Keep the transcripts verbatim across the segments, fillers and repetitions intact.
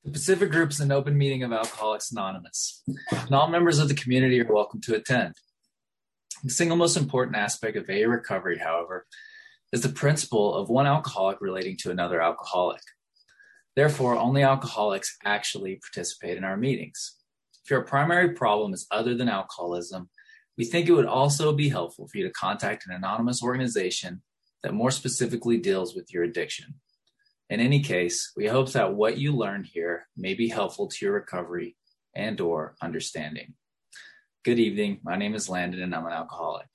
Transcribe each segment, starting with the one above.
The Pacific Group is an open meeting of Alcoholics Anonymous, and all members of the community are welcome to attend. The single most important aspect of A A recovery, however, is the principle of one alcoholic relating to another alcoholic. Therefore, only alcoholics actually participate in our meetings. If your primary problem is other than alcoholism, we think it would also be helpful for you to contact an anonymous organization that more specifically deals with your addiction. In any case, we hope that what you learn here may be helpful to your recovery and or understanding. Good evening. My name is Landon and I'm an alcoholic.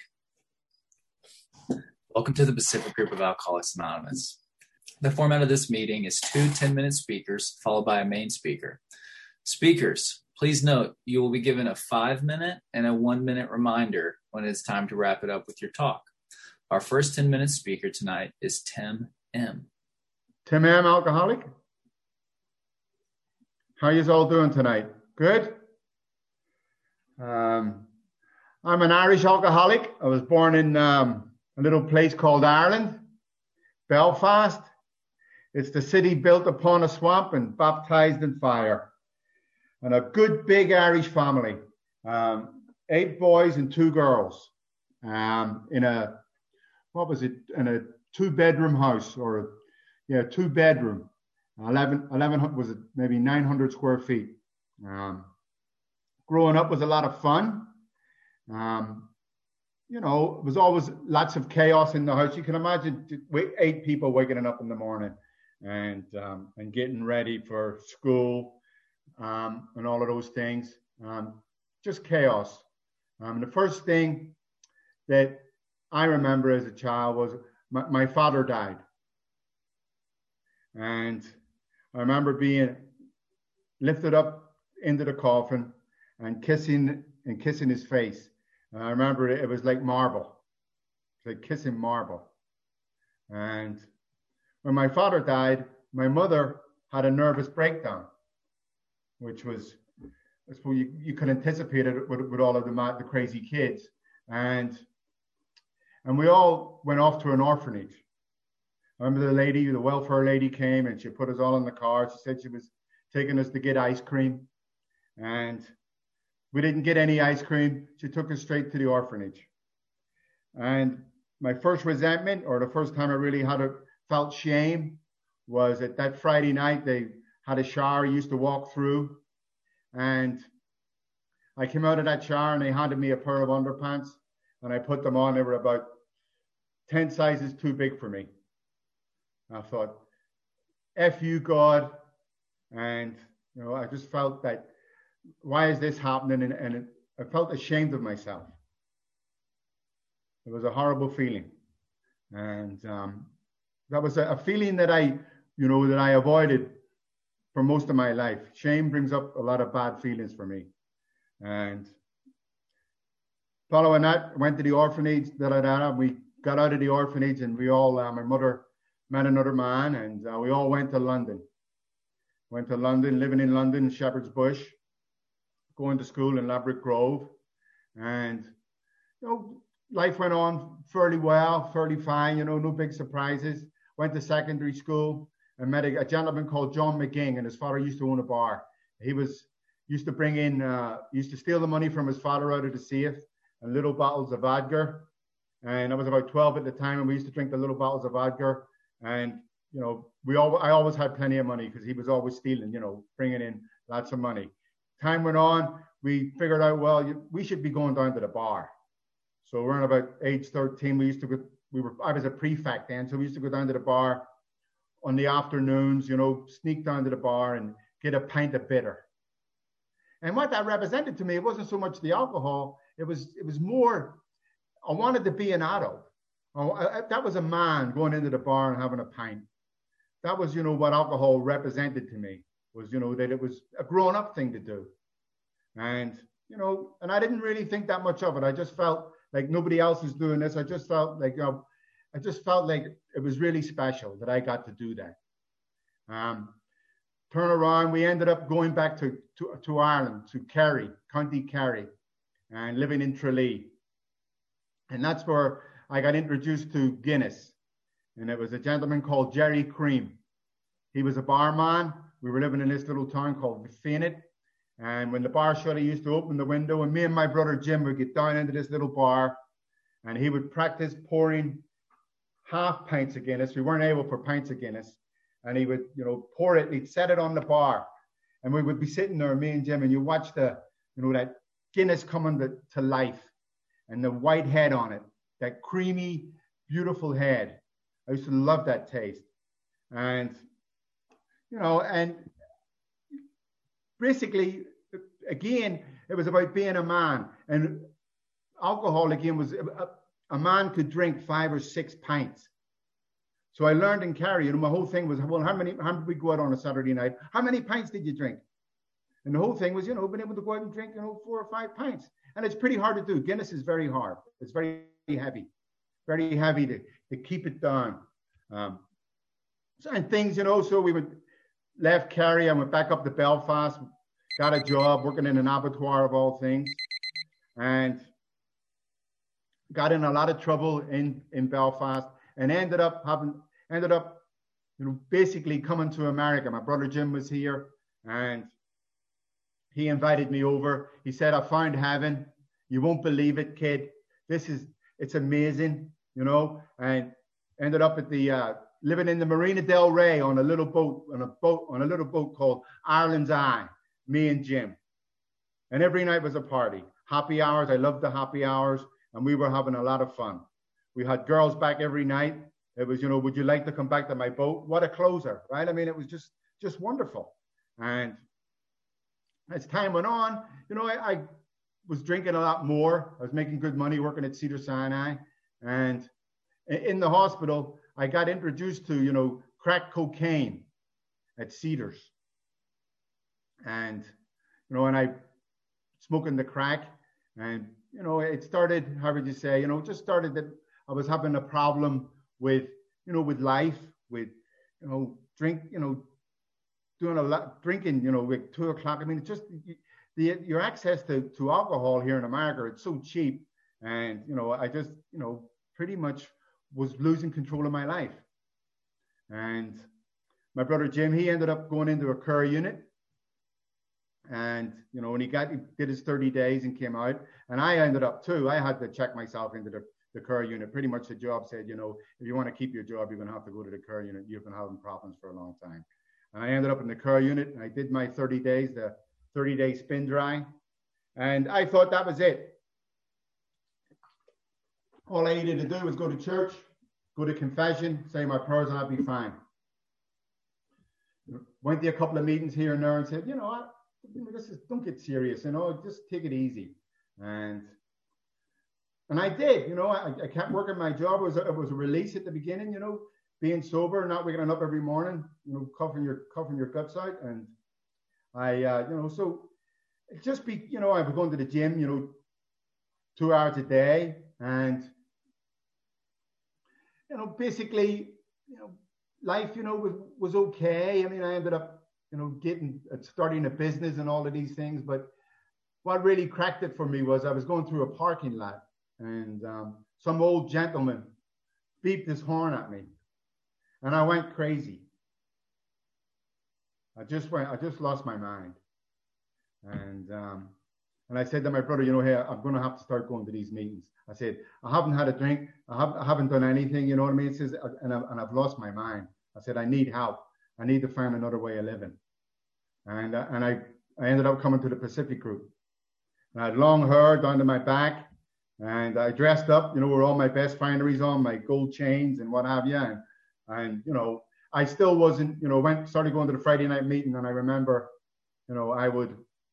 Welcome to the Pacific Group of Alcoholics Anonymous. The format of this meeting is two ten-minute speakers followed by a main speaker. Speakers, please note you will be given a five-minute and a one-minute reminder when it's time to wrap it up with your talk. Our first ten-minute speaker tonight is Tim M. Tim M, alcoholic. How you all doing tonight? Good? Um, I'm an Irish alcoholic. I was born in um, a little place called Ireland, Belfast. It's the city built upon a swamp and baptized in fire. And a good big Irish family. Um, eight boys and two girls. Um, in a, what was it? In a two bedroom house or a Yeah, two bedroom, eleven, eleven was it maybe nine hundred square feet. Um, growing up was a lot of fun. Um, you know, it was always lots of chaos in the house. You can imagine eight people waking up in the morning and um, and getting ready for school um, and all of those things. Um, just chaos. Um, the first thing that I remember as a child was my, my father died. And I remember being lifted up into the coffin and kissing and kissing his face. And I remember it, it was like marble. It's like kissing marble. And when my father died, my mother had a nervous breakdown, which was, I suppose you, you could anticipate it with, with all of the, the crazy kids. And, and we all went off to an orphanage. I remember the lady, the welfare lady came and she put us all in the car. She said she was taking us to get ice cream. And we didn't get any ice cream. She took us straight to the orphanage. And my first resentment, or the first time I really had a, felt shame, was at that Friday night. They had a shower I used to walk through. And I came out of that shower and they handed me a pair of underpants. And I put them on. They were about ten sizes too big for me. I thought, F you, God. And, you know, I just felt that, why is this happening? And, and it, I felt ashamed of myself. It was a horrible feeling. And um, that was a, a feeling that I, you know, that I avoided for most of my life. Shame brings up a lot of bad feelings for me. And following that, I went to the orphanage. Da, da, da, da. We got out of the orphanage and we all, uh, my mother, met another man, and uh, we all went to London. Went to London, living in London, Shepherd's Bush, going to school in Ladbroke Grove. And, you know, life went on fairly well, fairly fine, you know, no big surprises. Went to secondary school and met a, a gentleman called John McGing, and his father used to own a bar. He was used to bring in, uh, used to steal the money from his father out of the safe and little bottles of Adgar. And I was about twelve at the time, and we used to drink the little bottles of Adgar. And, you know, we all, I always had plenty of money because he was always stealing, you know, bringing in lots of money. Time went on, we figured out, well, you, we should be going down to the bar. So we're about age thirteen. We used to go, we were, I was a prefect then. So we used to go down to the bar on the afternoons, you know, sneak down to the bar and get a pint of bitter. And what that represented to me, it wasn't so much the alcohol. It was, it was more, I wanted to be an adult. Oh, I, that was a man going into the bar and having a pint. That was, you know, what alcohol represented to me, was, you know, that it was a grown-up thing to do. And, you know, and I didn't really think that much of it. I just felt like nobody else was doing this. I just felt like, you know, I just felt like it was really special that I got to do that. Um, turn around, we ended up going back to, to, to Ireland, to Kerry, County Kerry, and living in Tralee. And that's where I got introduced to Guinness, and it was a gentleman called Jerry Cream. He was a barman we were living in this little town called Fenit. And when the bar shut, I used to open the window, and me and my brother Jim would get down into this little bar, and he would practice pouring half pints of Guinness. We weren't able for pints of Guinness. And he would, you know, pour it, he'd set it on the bar. And we would be sitting there, me and Jim, and you watch the, you know, that Guinness coming to, to life and the white head on it, that creamy, beautiful head. I used to love that taste. And, you know, and basically, again, it was about being a man. And alcohol, again, was a, a man could drink five or six pints. So I learned in Kerry, you know, my whole thing was, well, how many, how did we go out on a Saturday night? How many pints did you drink? And the whole thing was, you know, being able to go out and drink, you know, four or five pints. And it's pretty hard to do. Guinness is very hard. It's very heavy, very heavy to, to keep it down. Um, so, and things, you know, so we would left Kerry, I went back up to Belfast, got a job working in an abattoir of all things, and got in a lot of trouble in, in Belfast, and ended up having, ended up, you know, basically coming to America. My brother Jim was here, and he invited me over. He said, I found heaven. You won't believe it, kid. This is, it's amazing, you know, and ended up at the, uh, living in the Marina del Rey on a little boat, on a boat, on a little boat called Ireland's Eye, me and Jim. And every night was a party. Happy hours. I loved the happy hours, and we were having a lot of fun. We had girls back every night. It was, you know, would you like to come back to my boat? What a closer, right? I mean, it was just, just wonderful. And as time went on, you know, I, I was drinking a lot more. I was making good money working at Cedars-Sinai. And in the hospital, I got introduced to, you know, crack cocaine at Cedars. And, you know, and I smoking the crack, and, you know, it started, how would you say, you know, just started that I was having a problem with, you know, with life, with, you know, drink, you know, doing a lot, drinking, you know, at two o'clock. I mean, it's just the, your access to, to alcohol here in America, it's so cheap. And, you know, I just, you know, pretty much was losing control of my life. And my brother Jim, he ended up going into a care unit. And, you know, when he got, he did his thirty days and came out. And I ended up too, I had to check myself into the, the care unit. Pretty much the job said, you know, if you want to keep your job, you're going to have to go to the care unit. You've been having problems for a long time. And I ended up in the care unit, and I did my thirty days, the thirty day spin dry. And I thought that was it. All I needed to do was go to church, go to confession, say my prayers, and I'd be fine. Went to a couple of meetings here and there and said, you know what, this is, don't get serious, you know, just take it easy. And and I did, you know, I, I kept working my job. It was, a, it was a release at the beginning, you know, being sober, not waking up every morning, you know, coughing your, coughing your guts out. And I, uh, you know, so it just be, you know, I was going to the gym, you know, two hours a day. And, you know, basically, you know, life, you know, was, was okay. I mean, I ended up, you know, getting, uh, starting a business and all of these things. But what really cracked it for me was I was going through a parking lot, and um, some old gentleman beeped his horn at me, and I went crazy. I just went, I just lost my mind. And, um, and I said to my brother, you know, hey, I'm going to have to start going to these meetings. I said, I haven't had a drink. I haven't, I haven't done anything, you know what I mean? It says, and, I, and I've lost my mind. I said, I need help. I need to find another way of living. And, uh, and I, I ended up coming to the Pacific Group. And I had long hair down to my back, and I dressed up, you know, with all my best fineries on, my gold chains and what have you. And, and you know, I still wasn't, you know, went, started going to the Friday night meeting, and I remember, you know, I would,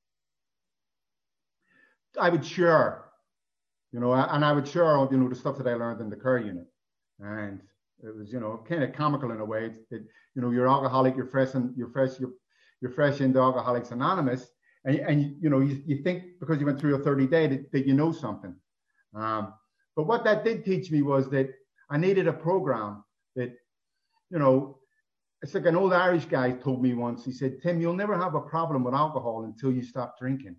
I would share, you know, and I would share, you know, the stuff that I learned in the care unit. And it was, you know, kind of comical in a way. It, it, you know, you're alcoholic, you're fresh, and you're fresh, you're, you're fresh into Alcoholics Anonymous, and, and you know, you, you think because you went through a thirty day that, that you know something. Um, but what that did teach me was that I needed a program that, you know, it's like an old Irish guy told me once. He said, Tim, you'll never have a problem with alcohol until you stop drinking.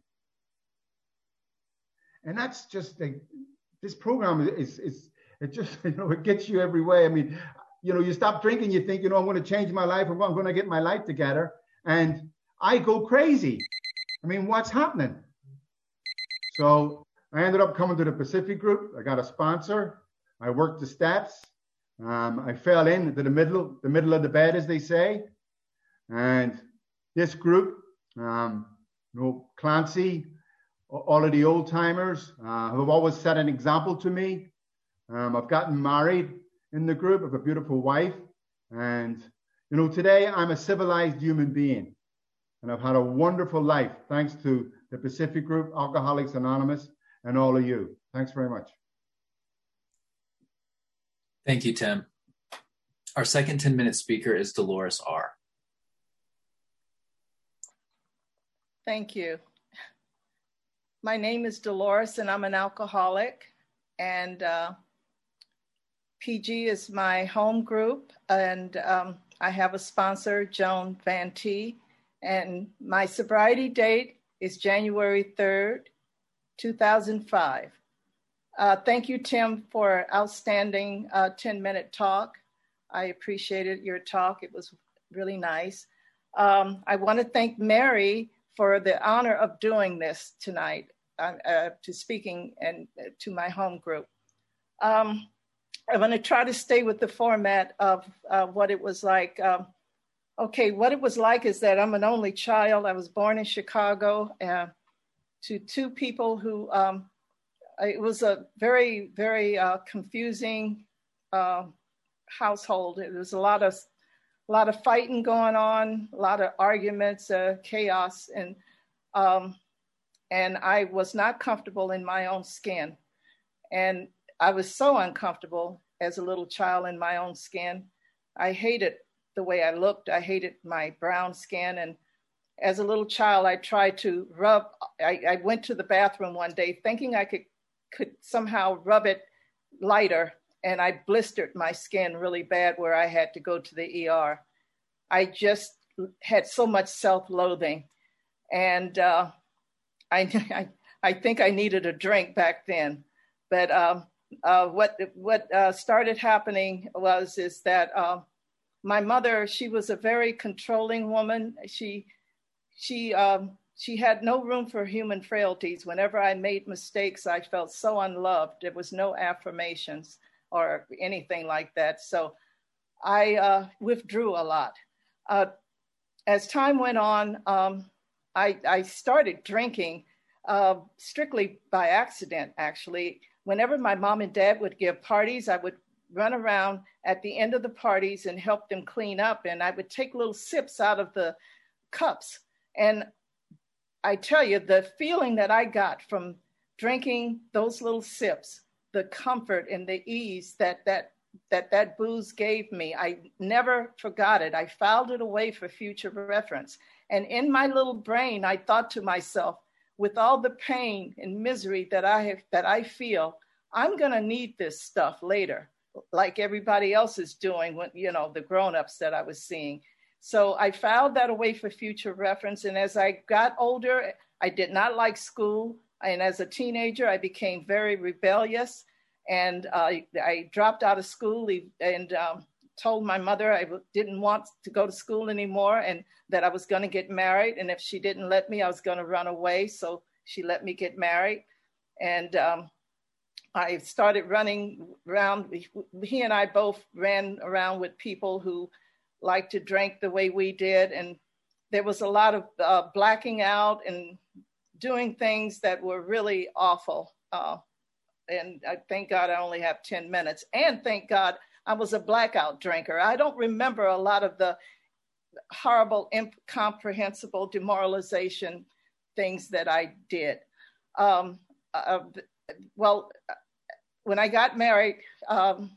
And that's just like, this program is, is, it just, you know, it gets you every way. I mean, you know, you stop drinking, you think, you know, I'm going to change my life, I'm going to get my life together. And I go crazy. I mean, what's happening? So I ended up coming to the Pacific Group. I got a sponsor. I worked the steps. Um, I fell into the middle, the middle of the bed, as they say. And this group, um, you know, Clancy, all of the old timers uh, who have always set an example to me. Um, I've gotten married in the group. I have a beautiful wife. And, you know, today I'm a civilized human being. And I've had a wonderful life thanks to the Pacific Group, Alcoholics Anonymous, and all of you. Thanks very much. Thank you, Tim. Our second ten-minute speaker is Dolores R. Thank you. My name is Dolores, and I'm an alcoholic. And uh, P G is my home group, and um, I have a sponsor, Joan Van T. And my sobriety date is January third, two thousand five. Uh, thank you, Tim, for outstanding uh, ten-minute talk. I appreciated your talk. It was really nice. Um, I want to thank Mary for the honor of doing this tonight, uh, uh, to speaking and uh, to my home group. Um, I'm going to try to stay with the format of uh, what it was like. Um, okay, what it was like is that I'm an only child. I was born in Chicago uh, to two people who, um, it was a very, very uh, confusing uh, household. There was a lot of, a lot of fighting going on, a lot of arguments, uh, chaos, and um, and I was not comfortable in my own skin. And I was so uncomfortable as a little child in my own skin. I hated the way I looked. I hated my brown skin. And as a little child, I tried to rub, I, I went to the bathroom one day thinking I could could somehow rub it lighter, and I blistered my skin really bad where I had to go to the E R. I just had so much self-loathing, and uh, I, I I think I needed a drink back then. But um, uh, what what uh, started happening was is that uh, my mother, she was a very controlling woman. She she um, She had no room for human frailties. Whenever I made mistakes, I felt so unloved. There was no affirmations or anything like that. So I uh, withdrew a lot. Uh, as time went on, um, I, I started drinking uh, strictly by accident, actually. Whenever my mom and dad would give parties, I would run around at the end of the parties and help them clean up. And I would take little sips out of the cups. And I tell you, the feeling that I got from drinking those little sips, the comfort and the ease that that that, that booze gave me, I never forgot it. I filed it away for future reference. And in my little brain, I thought to myself, with all the pain and misery that I have, that I feel, I'm going to need this stuff later, like everybody else is doing, when, you know, the grown-ups that I was seeing. So I filed that away for future reference. And as I got older, I did not like school. And as a teenager, I became very rebellious. And uh, I dropped out of school and um, told my mother I didn't want to go to school anymore and that I was going to get married. And if she didn't let me, I was going to run away. So she let me get married. And um, I started running around. He and I both ran around with people who like to drink the way we did. And there was a lot of uh, blacking out and doing things that were really awful. Uh, and I thank God I only have ten minutes. And thank God I was a blackout drinker. I don't remember a lot of the horrible, incomprehensible demoralization things that I did. Um, uh, well, when I got married, um,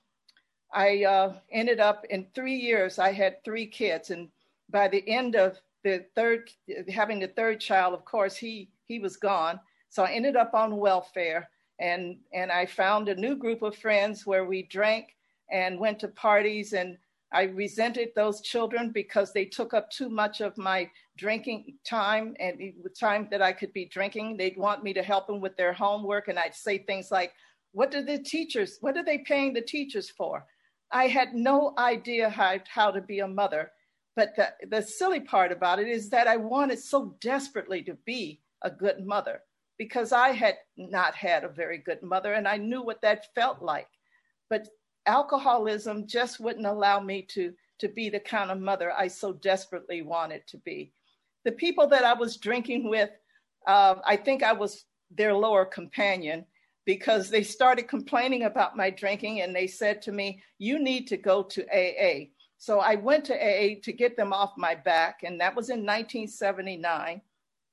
I uh, ended up in three years, I had three kids. And by the end of the third, having the third child, of course, he he was gone. So I ended up on welfare. And, and I found a new group of friends where we drank and went to parties. And I resented those children because they took up too much of my drinking time and the time that I could be drinking. They'd want me to help them with their homework. And I'd say things like, what do the teachers, what are they paying the teachers for? I had no idea how, how to be a mother, but the, the silly part about it is that I wanted so desperately to be a good mother, because I had not had a very good mother and I knew what that felt like. But alcoholism just wouldn't allow me to, to be the kind of mother I so desperately wanted to be. The people that I was drinking with, uh, I think I was their lower companion, because they started complaining about my drinking and they said to me, you need to go to A A. So I went to A A to get them off my back, and that was in nineteen seventy-nine.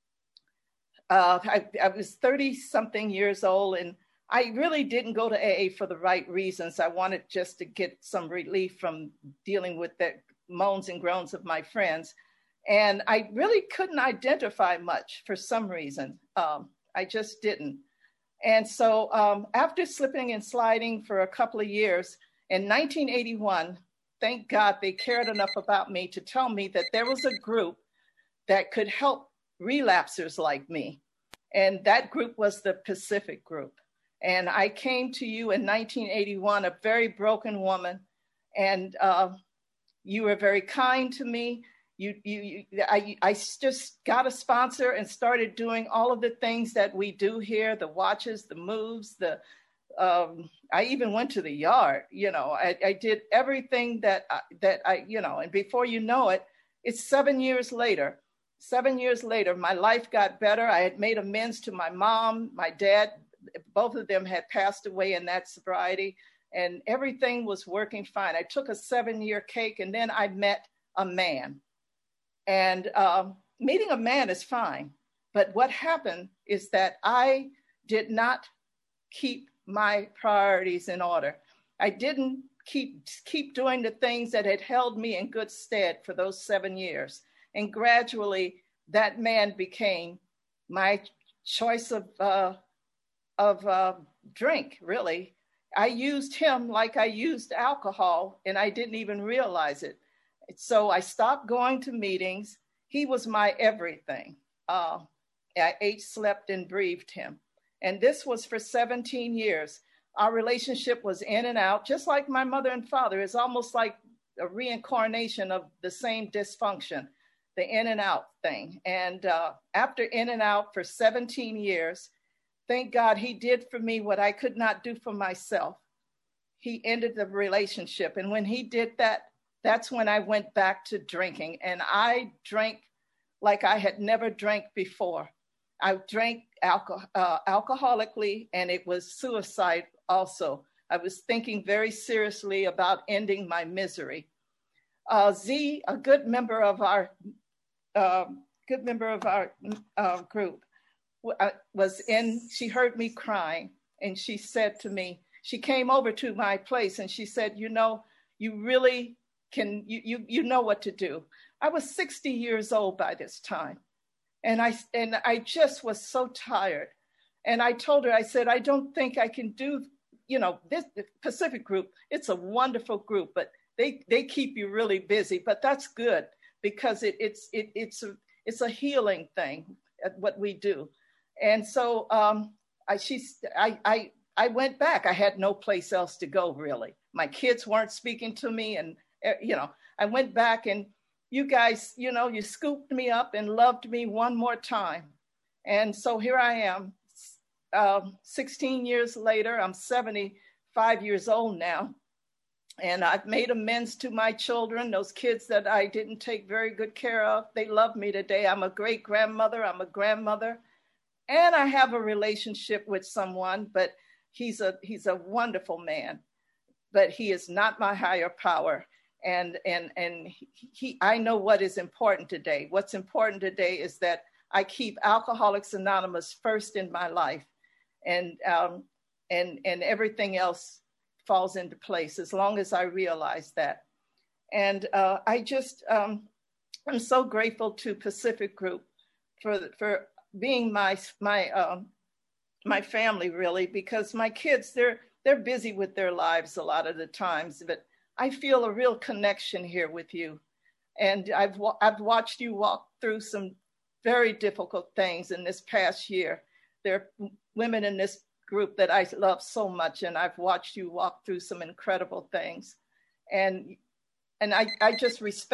Uh, I, I was thirty something years old, and I really didn't go to A A for the right reasons. I wanted just to get some relief from dealing with the moans and groans of my friends. And I really couldn't identify much for some reason. Um, I just didn't. And so um, after slipping and sliding for a couple of years, in nineteen eighty-one, thank God they cared enough about me to tell me that there was a group that could help relapsers like me. And that group was the Pacific Group. And I came to you in nineteen eighty-one, a very broken woman. And uh, you were very kind to me. You, you, you, I, I just got a sponsor and started doing all of the things that we do here, the watches, the moves, the, um, I even went to the yard, you know, I, I did everything that, I, that I, you know, and before you know it, it's seven years later, seven years later, my life got better. I had made amends to my mom, my dad, both of them had passed away in that sobriety, and everything was working fine. I took a seven year cake, and then I met a man. And um, meeting a man is fine. But what happened is that I did not keep my priorities in order. I didn't keep, keep doing the things that had held me in good stead for those seven years. And gradually, that man became my choice of, uh, of uh, drink, really. I used him like I used alcohol, and I didn't even realize it. So I stopped going to meetings. He was my everything. Uh, I ate, slept, and breathed him. And this was for seventeen years. Our relationship was in and out, just like my mother and father. It's almost like a reincarnation of the same dysfunction, the in and out thing. And uh, after in and out for seventeen years, thank God he did for me what I could not do for myself. He ended the relationship. And when he did that, that's when I went back to drinking, and I drank like I had never drank before. I drank alcohol, uh, alcoholically, and it was suicide also. I was thinking very seriously about ending my misery. Uh, Z, a good member of our uh, good member of our uh, group, was in. She heard me crying, and she said to me, she came over to my place, and she said, "You know, you really." Can you, you, you know what to do. I was sixty years old by this time. And I, and I just was so tired. And I told her, I said, I don't think I can do, you know, this Pacific Group, it's a wonderful group, but they, they keep you really busy, but that's good because it, it's, it, it's, a, it's a healing thing at what we do. And so um, I, she's, I, I, I went back. I had no place else to go, really. My kids weren't speaking to me, and you know, I went back, and you guys, you know, you scooped me up and loved me one more time. And so here I am, uh, sixteen years later. I'm seventy-five years old now. And I've made amends to my children, those kids that I didn't take very good care of. They love me today. I'm a great grandmother. I'm a grandmother. And I have a relationship with someone, but he's a, he's a wonderful man. But he is not my higher power. And, and, and he, I know what is important today. What's important today is that I keep Alcoholics Anonymous first in my life, and, um, and, and everything else falls into place as long as I realize that. And uh, I just, um, I'm so grateful to Pacific Group for, for being my, my, um, my family, really, because my kids, they're, they're busy with their lives a lot of the times, but I feel a real connection here with you. And I've, I've watched you walk through some very difficult things in this past year. There are women in this group that I love so much, and I've watched you walk through some incredible things. And, and I, I just respect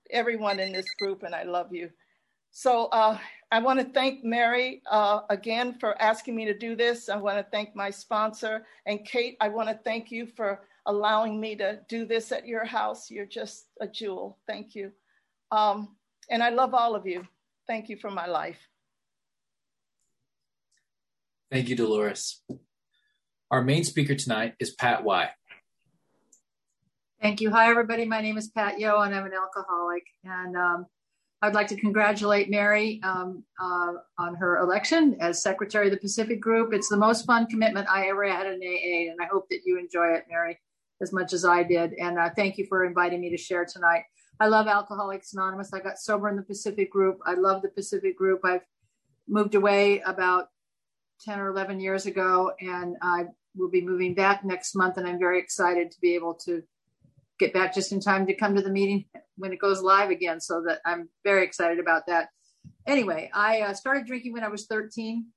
everyone in this group, and I love you. So uh, I want to thank Mary uh, again for asking me to do this. I want to thank my sponsor. And Kate, I want to thank you for allowing me to do this at your house. You're just a jewel. Thank you. Um, and I love all of you. Thank you for my life. Thank you, Dolores. Our main speaker tonight is Pat Y. Thank you. Hi, everybody. My name is Pat Yo, and I'm an alcoholic. And um, I'd like to congratulate Mary um, uh, on her election as Secretary of the Pacific Group. It's the most fun commitment I ever had in A A, and I hope that you enjoy it, Mary, as much as I did. And uh, thank you for inviting me to share tonight. I love Alcoholics Anonymous. I got sober in the Pacific Group. I love the Pacific Group. I've moved away about ten or eleven years ago, and I will be moving back next month, and I'm very excited to be able to get back just in time to come to the meeting when it goes live again, so that I'm very excited about that. Anyway, I uh, started drinking when I was thirteen.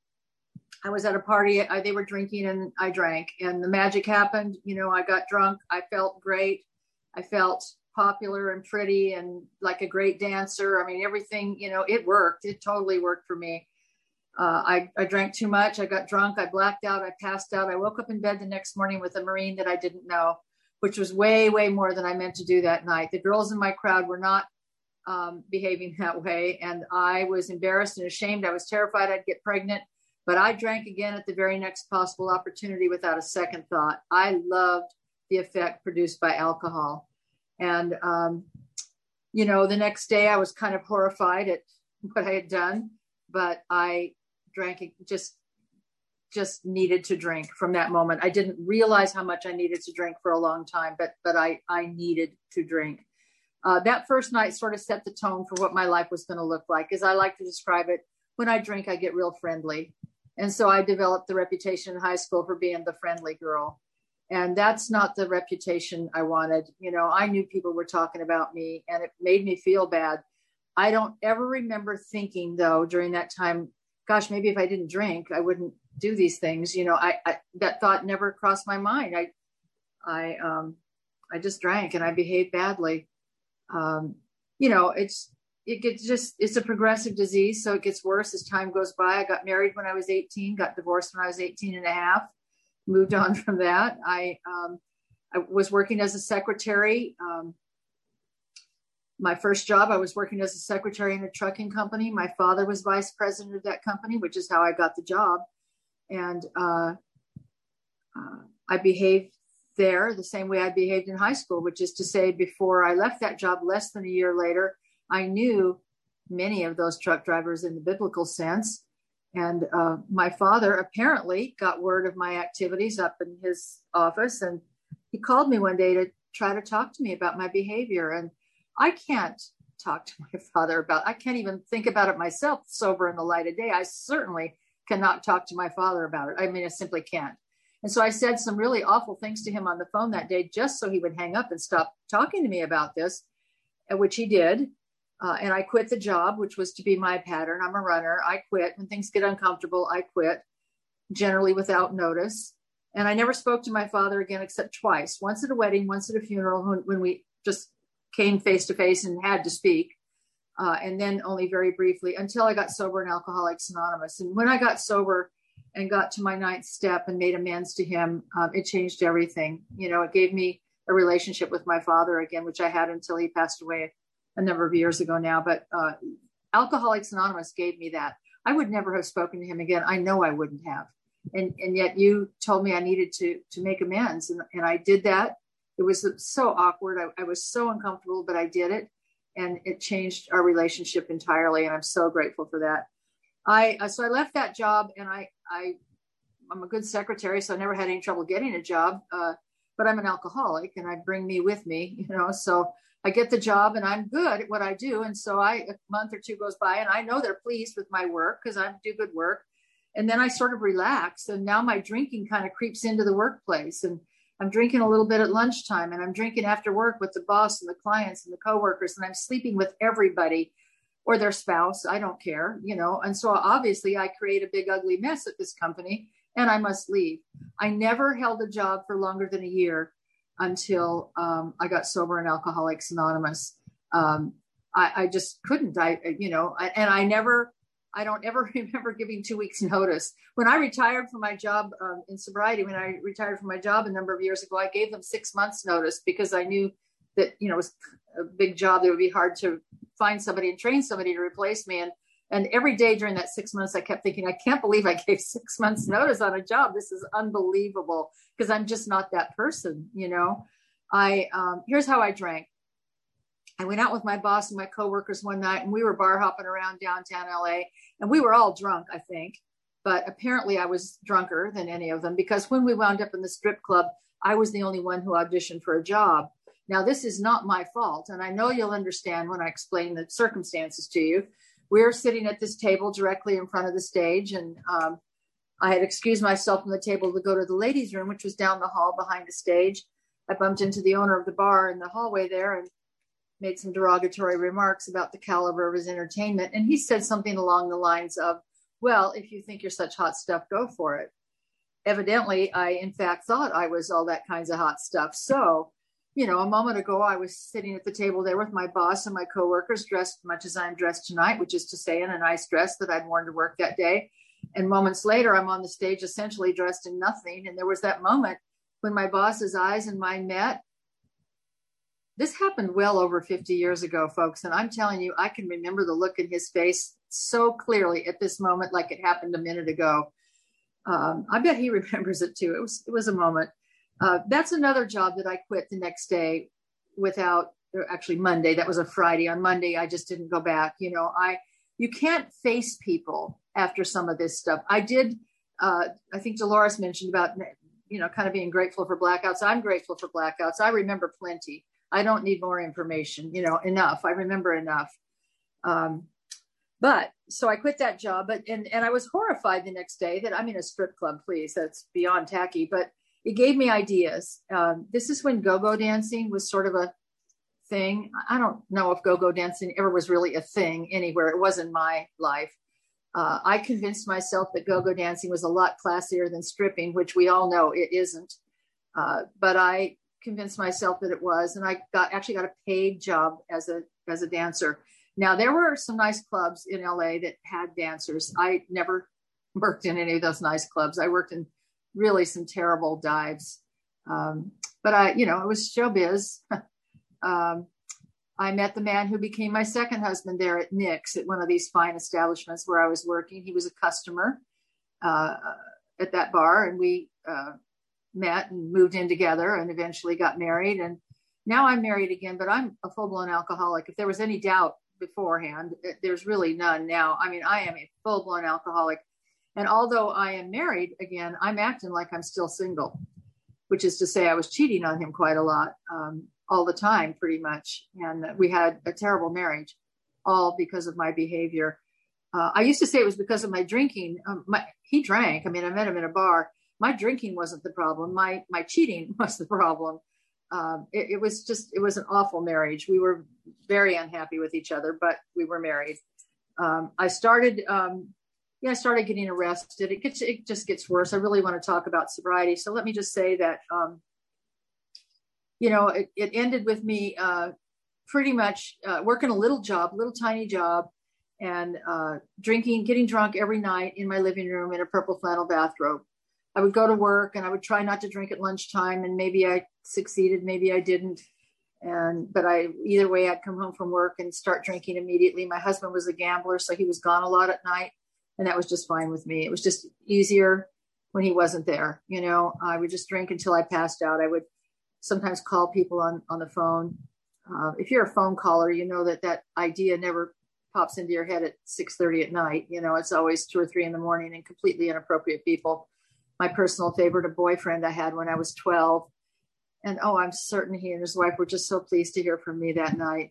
I was at a party, I, they were drinking and I drank, and the magic happened. You know, I got drunk, I felt great. I felt popular and pretty and like a great dancer. I mean, everything, you know, it worked. It totally worked for me. Uh, I, I drank too much. I got drunk. I blacked out. I passed out. I woke up in bed the next morning with a Marine that I didn't know, which was way, way more than I meant to do that night. The girls in my crowd were not um, behaving that way. And I was embarrassed and ashamed. I was terrified I'd get pregnant, but I drank again at the very next possible opportunity without a second thought. I loved the effect produced by alcohol. And, um, you know, the next day I was kind of horrified at what I had done, but I drank it, just just needed to drink from that moment. I didn't realize how much I needed to drink for a long time, but but I, I needed to drink. Uh, that first night sort of set the tone for what my life was going to look like. As I like to describe it, when I drink, I get real friendly. And so I developed the reputation in high school for being the friendly girl. And that's not the reputation I wanted. You know, I knew people were talking about me, and it made me feel bad. I don't ever remember thinking, though, during that time, gosh, maybe if I didn't drink, I wouldn't do these things. You know, I, I that thought never crossed my mind. I, I, um, I just drank and I behaved badly. Um, you know, it's, it gets just, it's a progressive disease. So it gets worse as time goes by. I got married when I was eighteen, got divorced when I was eighteen and a half, moved on from that. I, um, I was working as a secretary. Um, My first job, I was working as a secretary in a trucking company. My father was vice president of that company, which is how I got the job. And uh, uh, I behaved there the same way I behaved in high school, which is to say, before I left that job, less than a year later, I knew many of those truck drivers in the biblical sense. And uh, my father apparently got word of my activities up in his office. And he called me one day to try to talk to me about my behavior. And I can't talk to my father about, I can't even think about it myself sober in the light of day. I certainly cannot talk to my father about it. I mean, I simply can't. And so I said some really awful things to him on the phone that day, just so he would hang up and stop talking to me about this, which he did. Uh, and I quit the job, which was to be my pattern. I'm a runner. I quit. When things get uncomfortable, I quit, generally without notice. And I never spoke to my father again, except twice, once at a wedding, once at a funeral, when, when we just came face to face and had to speak. Uh, and then only very briefly until I got sober in Alcoholics Anonymous. And when I got sober and got to my ninth step and made amends to him, um, it changed everything. You know, it gave me a relationship with my father again, which I had until he passed away a number of years ago now. But uh, Alcoholics Anonymous gave me that. I would never have spoken to him again. I know I wouldn't have. And and yet you told me I needed to to make amends. And, and I did that. It was so awkward. I, I was so uncomfortable, but I did it. And it changed our relationship entirely. And I'm so grateful for that. I, so I left that job, and I, I, I'm a good secretary, so I never had any trouble getting a job, uh, but I'm an alcoholic, and I bring me with me, you know, so I get the job and I'm good at what I do. And so I, a month or two goes by and I know they're pleased with my work because I do good work. And then I sort of relax. And now my drinking kind of creeps into the workplace, and I'm drinking a little bit at lunchtime, and I'm drinking after work with the boss and the clients and the coworkers, and I'm sleeping with everybody or their spouse. I don't care, you know. And so obviously I create a big, ugly mess at this company, and I must leave. I never held a job for longer than a year until um, I got sober in Alcoholics Anonymous. Um, I, I just couldn't. I, you know, I, and I never, I don't ever remember giving two weeks notice. When I retired from my job um, in sobriety, when I retired from my job a number of years ago, I gave them six months notice because I knew that, you know, it was a big job. It would be hard to find somebody and train somebody to replace me. And, and every day during that six months, I kept thinking, I can't believe I gave six months notice on a job. This is unbelievable, because I'm just not that person. You know, I, um, here's how I drank. I went out with my boss and my coworkers one night, and we were bar hopping around downtown L A, and we were all drunk, I think, but apparently I was drunker than any of them, because when we wound up in the strip club, I was the only one who auditioned for a job. Now, this is not my fault, and I know you'll understand when I explain the circumstances to you. We're sitting at this table directly in front of the stage, and um, I had excused myself from the table to go to the ladies' room, which was down the hall behind the stage. I bumped into the owner of the bar in the hallway there and made some derogatory remarks about the caliber of his entertainment. And he said something along the lines of, well, if you think you're such hot stuff, go for it. Evidently, I, in fact, thought I was all that kinds of hot stuff. So, you know, a moment ago, I was sitting at the table there with my boss and my coworkers, dressed much as I'm dressed tonight, which is to say in a nice dress that I'd worn to work that day. And moments later, I'm on the stage essentially dressed in nothing. And there was that moment when my boss's eyes and mine met. This happened well over fifty years ago, folks. And I'm telling you, I can remember the look in his face so clearly at this moment, like it happened a minute ago. Um, I bet he remembers it too. It was, it was a moment. Uh, that's another job that I quit the next day without, or actually Monday, that was a Friday. On Monday, I just didn't go back. You know, I, you can't face people after some of this stuff. I did, uh, I think Dolores mentioned about, you know, kind of being grateful for blackouts. I'm grateful for blackouts. I remember plenty. I don't need more information, you know, enough. I remember enough. Um, but so I quit that job, but, and, and I was horrified the next day that I'm in a strip club, please. That's beyond tacky, but it gave me ideas. Um, this is when go-go dancing was sort of a thing. I don't know if go-go dancing ever was really a thing anywhere. It was in my life. Uh, I convinced myself that go-go dancing was a lot classier than stripping, which we all know it isn't. Uh, but I convinced myself that it was, and I got actually got a paid job as a as a dancer. Now, there were some nice clubs in L A that had dancers. I never worked in any of those nice clubs. I worked in really some terrible dives. Um, but I, you know, it was showbiz. um, I met the man who became my second husband there at Nick's, at one of these fine establishments where I was working. He was a customer uh, at that bar, and we uh, met and moved in together and eventually got married. And now I'm married again, but I'm a full-blown alcoholic. If there was any doubt beforehand, there's really none now. I mean, I am a full-blown alcoholic. And although I am married again, I'm acting like I'm still single, which is to say I was cheating on him quite a lot, um, all the time, pretty much. And we had a terrible marriage, all because of my behavior. Uh, I used to say it was because of my drinking. Um, my, he drank. I mean, I met him in a bar. My drinking wasn't the problem. My my cheating was the problem. Um, it, it was just, it was an awful marriage. We were very unhappy with each other, but we were married. Um, I started, um, yeah, I started getting arrested. It gets, it just gets worse. I really want to talk about sobriety. So let me just say that, um, you know, it, it ended with me uh, pretty much uh, working a little job, little tiny job, and uh, drinking, getting drunk every night in my living room in a purple flannel bathrobe. I would go to work and I would try not to drink at lunchtime, and maybe I succeeded, maybe I didn't. And, but I, either way, I'd come home from work and start drinking immediately. My husband was a gambler, so he was gone a lot at night, and that was just fine with me. It was just easier when he wasn't there. You know, I would just drink until I passed out. I would sometimes call people on, on the phone. Uh, if you're a phone caller, you know that that idea never pops into your head at six thirty at night. You know, it's always two or three in the morning and completely inappropriate people. My personal favorite, a boyfriend I had when I was twelve. And oh, I'm certain he and his wife were just so pleased to hear from me that night.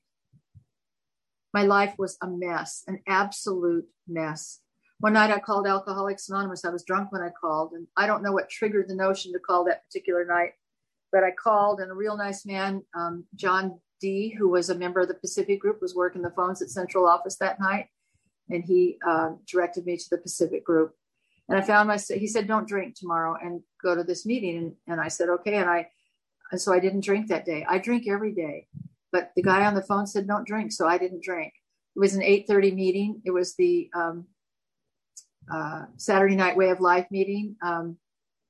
My life was a mess, an absolute mess. One night I called Alcoholics Anonymous. I was drunk when I called, and I don't know what triggered the notion to call that particular night, but I called, and a real nice man, um, John D., who was a member of the Pacific Group, was working the phones at Central Office that night, and he uh, directed me to the Pacific Group. And I found myself, he said, don't drink tomorrow and go to this meeting. And, and I said, okay. And I, and so I didn't drink that day. I drink every day. but the guy on the phone said, don't drink. So I didn't drink. It was an eight thirty meeting. It was the um, uh, Saturday Night Way of Life meeting, um,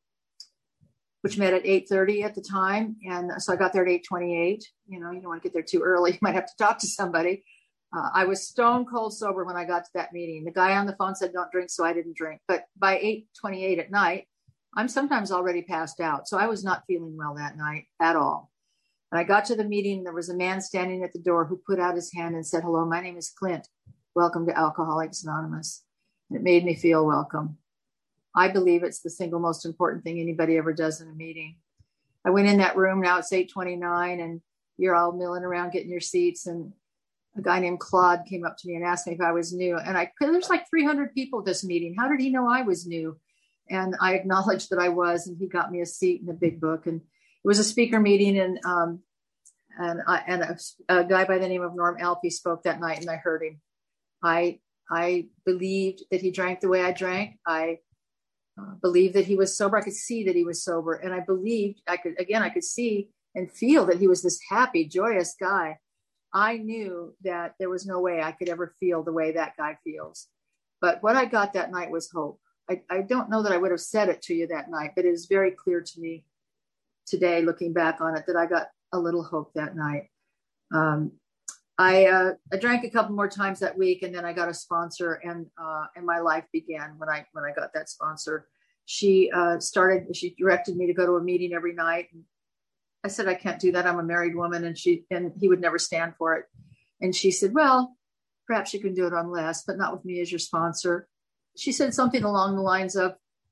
which met at eight thirty at the time. And so I got there at eight twenty-eight. You know, you don't want to get there too early. You might have to talk to somebody. Uh, I was stone cold sober when I got to that meeting. The guy on the phone said, don't drink. So I didn't drink. But by eight twenty-eight at night, I'm sometimes already passed out. So I was not feeling well that night at all. And I got to the meeting. There was a man standing at the door who put out his hand and said, hello, my name is Clint. Welcome to Alcoholics Anonymous. And it made me feel welcome. I believe it's the single most important thing anybody ever does in a meeting. I went in that room. Now it's eight twenty-nine and you're all milling around getting your seats. And a guy named Claude came up to me and asked me if I was new. And I, there's like three hundred people at this meeting. How did he know I was new? And I acknowledged that I was, and he got me a seat in the big book. And it was a speaker meeting, and um, and I, and a, a guy by the name of Norm Alfie spoke that night, and I heard him. I I believed that he drank the way I drank. I uh, believed that he was sober. I could see that he was sober, and I believed I could again. I could see and feel that he was this happy, joyous guy. I knew that there was no way I could ever feel the way that guy feels. But what I got that night was hope. I, I don't know that I would have said it to you that night, but it is very clear to me today, looking back on it, that I got a little hope that night. Um, I, uh, I drank a couple more times that week, and then I got a sponsor, and uh, and my life began when I when I got that sponsor. She uh, started. She directed me to go to a meeting every night. And I said, I can't do that. I'm a married woman, and she and he would never stand for it. And she said, well, perhaps you can do it on less, but not with me as your sponsor. She said something along the lines of,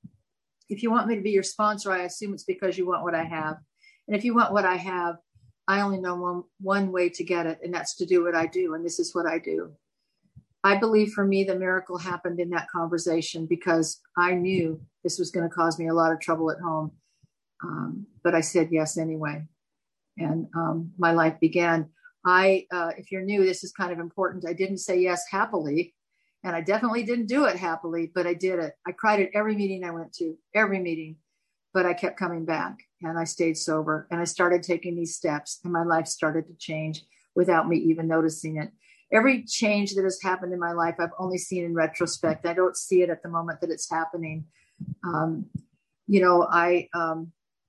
if you want me to be your sponsor, I assume it's because you want what I have. And if you want what I have, I only know one, one way to get it, and that's to do what I do. And this is what I do. I believe for me, the miracle happened in that conversation because I knew this was going to cause me a lot of trouble at home. Um, but I said yes anyway. And um, my life began. I, uh, if you're new, this is kind of important. I didn't say yes happily. And I definitely didn't do it happily, but I did it. I cried at every meeting I went to, every meeting, but I kept coming back, and I stayed sober, and I started taking these steps, and my life started to change without me even noticing it. Every change that has happened in my life, I've only seen in retrospect. I don't see it at the moment that it's happening. Um, you know, I, um,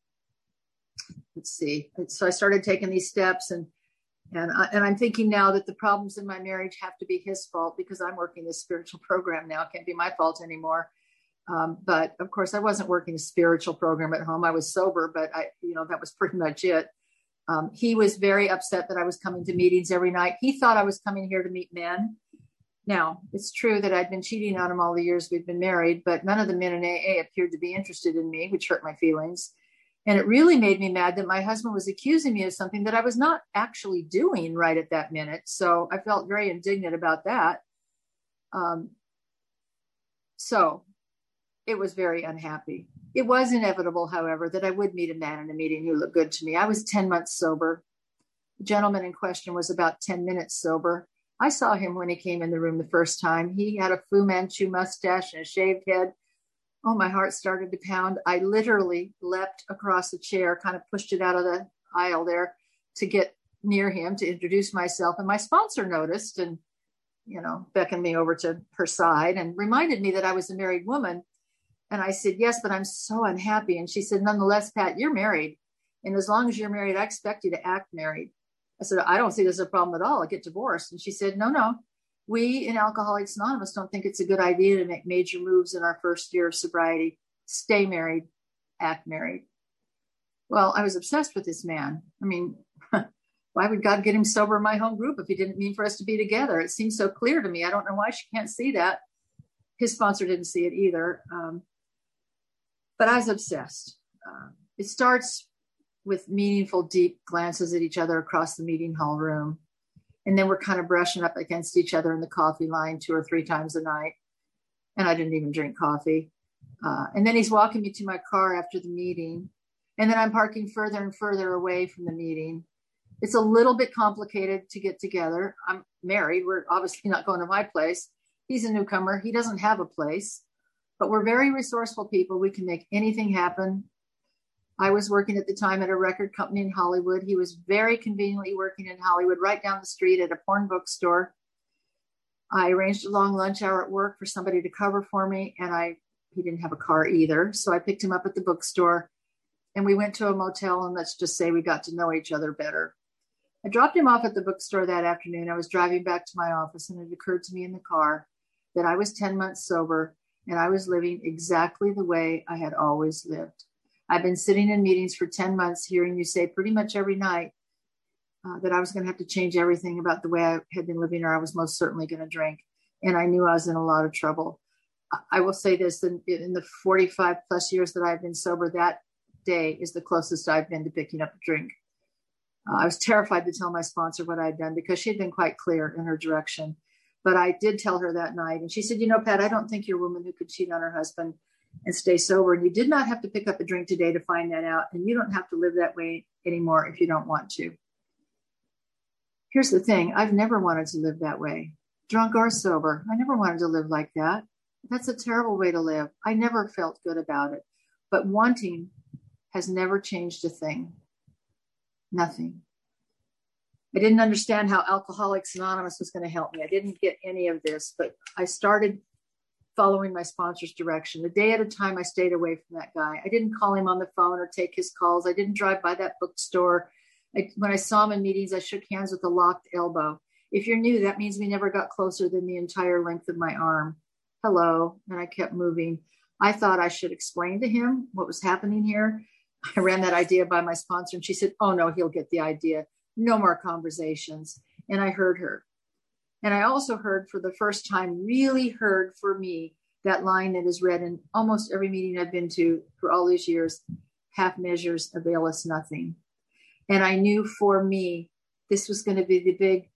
let's see. So I started taking these steps, and And, I, and I'm thinking now that the problems in my marriage have to be his fault because I'm working this spiritual program now. It can't be my fault anymore. Um, but of course, I wasn't working a spiritual program at home. I was sober, but I, you know, that was pretty much it. Um, he was very upset that I was coming to meetings every night. He thought I was coming here to meet men. Now, it's true that I'd been cheating on him all the years we'd been married, but none of the men in A A appeared to be interested in me, which hurt my feelings. And it really made me mad that my husband was accusing me of something that I was not actually doing right at that minute. So I felt very indignant about that. Um, so it was very unhappy. It was inevitable, however, that I would meet a man in a meeting who looked good to me. I was ten months sober. The gentleman in question was about ten minutes sober. I saw him when he came in the room the first time. He had a Fu Manchu mustache and a shaved head. Oh, my heart started to pound. I literally leapt across a chair, kind of pushed it out of the aisle there to get near him to introduce myself. And my sponsor noticed and, you know, beckoned me over to her side and reminded me that I was a married woman. And I said, yes, but I'm so unhappy. And she said, nonetheless, Pat, you're married. And as long as you're married, I expect you to act married. I said, I don't see this as a problem at all. I get divorced. And she said, no, no. We in Alcoholics Anonymous don't think it's a good idea to make major moves in our first year of sobriety. Stay married, act married. Well, I was obsessed with this man. I mean, why would God get him sober in my home group if he didn't mean for us to be together? It seems so clear to me. I don't know why she can't see that. His sponsor didn't see it either. Um, but I was obsessed. Uh, it starts with meaningful, deep glances at each other across the meeting hall room. And then we're kind of brushing up against each other in the coffee line two or three times a night. And I didn't even drink coffee. Uh, and then he's walking me to my car after the meeting. And then I'm parking further and further away from the meeting. It's a little bit complicated to get together. I'm married. We're obviously not going to my place. He's a newcomer. He doesn't have a place. But we're very resourceful people. We can make anything happen. I was working at the time at a record company in Hollywood. He was very conveniently working in Hollywood, right down the street at a porn bookstore. I arranged a long lunch hour at work for somebody to cover for me, and I he didn't have a car either. So I picked him up at the bookstore, and we went to a motel, and let's just say we got to know each other better. I dropped him off at the bookstore that afternoon. I was driving back to my office, and it occurred to me in the car that I was ten months sober, and I was living exactly the way I had always lived. I've been sitting in meetings for ten months, hearing you say pretty much every night uh, that I was going to have to change everything about the way I had been living, or I was most certainly going to drink. And I knew I was in a lot of trouble. I will say this, in, in the forty-five plus years that I've been sober, that day is the closest I've been to picking up a drink. Uh, I was terrified to tell my sponsor what I had done because she had been quite clear in her direction. But I did tell her that night. And she said, you know, Pat, I don't think you're a woman who could cheat on her husband and stay sober. And you did not have to pick up a drink today to find that out. And you don't have to live that way anymore if you don't want to. Here's the thing. I've never wanted to live that way, drunk or sober. I never wanted to live like that. That's a terrible way to live. I never felt good about it. But wanting has never changed a thing. Nothing. I didn't understand how Alcoholics Anonymous was going to help me. I didn't get any of this, but I started following my sponsor's direction. A day at a time, I stayed away from that guy. I didn't call him on the phone or take his calls. I didn't drive by that bookstore. I, when I saw him in meetings, I shook hands with a locked elbow. If you're new, that means we never got closer than the entire length of my arm. Hello. And I kept moving. I thought I should explain to him what was happening here. I ran that idea by my sponsor, and she said, oh, no, he'll get the idea. No more conversations. And I heard her. And I also heard for the first time, really heard for me, that line that is read in almost every meeting I've been to for all these years, half measures avail us nothing. And I knew for me, this was going to be the big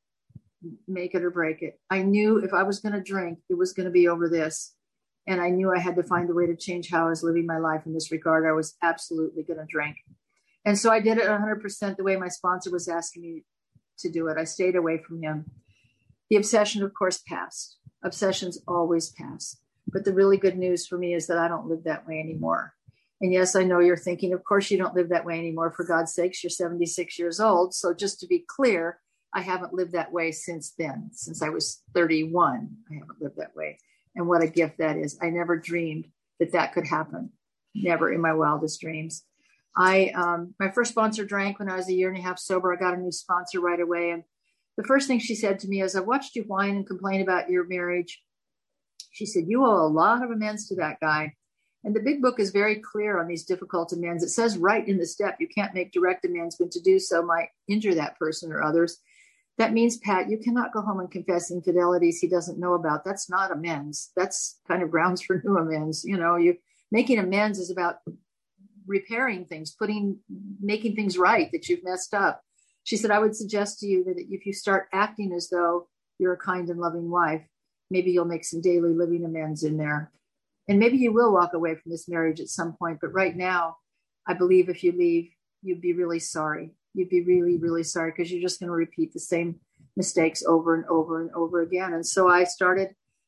make it or break it. I knew if I was going to drink, it was going to be over this. And I knew I had to find a way to change how I was living my life in this regard. I was absolutely going to drink. And so I did it one hundred percent the way my sponsor was asking me to do it. I stayed away from him. The obsession, of course, passed. Obsessions always pass. But the really good news for me is that I don't live that way anymore. And yes, I know you're thinking, of course, you don't live that way anymore. For God's sakes, you're seventy-six years old. So just to be clear, I haven't lived that way since then. Since I was thirty-one, I haven't lived that way. And what a gift that is. I never dreamed that that could happen. Never in my wildest dreams. I, um, my first sponsor drank when I was a year and a half sober. I got a new sponsor right away. And the first thing she said to me is, I watched you whine and complain about your marriage. She said, you owe a lot of amends to that guy. And the big book is very clear on these difficult amends. It says right in the step, you can't make direct amends, but to do so might injure that person or others. That means, Pat, you cannot go home and confess infidelities he doesn't know about. That's not amends. That's kind of grounds for new amends. You know, you making amends is about repairing things, putting, making things right that you've messed up. She said, I would suggest to you that if you start acting as though you're a kind and loving wife, maybe you'll make some daily living amends in there. And maybe you will walk away from this marriage at some point. But right now, I believe if you leave, you'd be really sorry. You'd be really, really sorry because you're just going to repeat the same mistakes over and over and over again. And so I started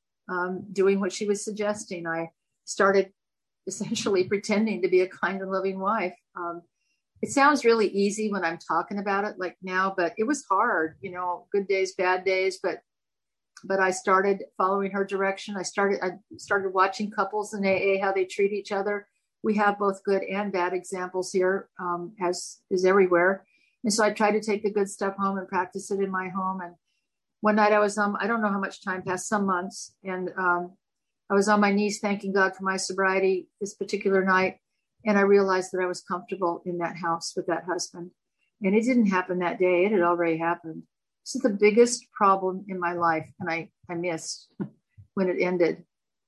um, doing what she was suggesting. I started essentially pretending to be a kind and loving wife. Um, it sounds really easy when I'm talking about it like now, but it was hard, you know, good days, bad days. But but I started following her direction. I started I started watching couples in A A, how they treat each other. We have both good and bad examples here, um, as is everywhere. And so I tried to take the good stuff home and practice it in my home. And one night I was on, I don't know how much time passed, some months. And um, I was on my knees thanking God for my sobriety this particular night. And I realized that I was comfortable in that house with that husband. And it didn't happen that day. It had already happened. This is the biggest problem in my life. And I, I missed when it ended.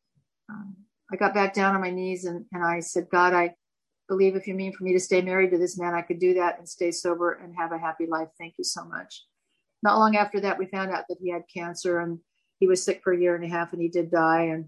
Um, I got back down on my knees and, and I said, God, I believe if you mean for me to stay married to this man, I could do that and stay sober and have a happy life. Thank you so much. Not long after that, we found out that he had cancer and he was sick for a year and a half and he did die. And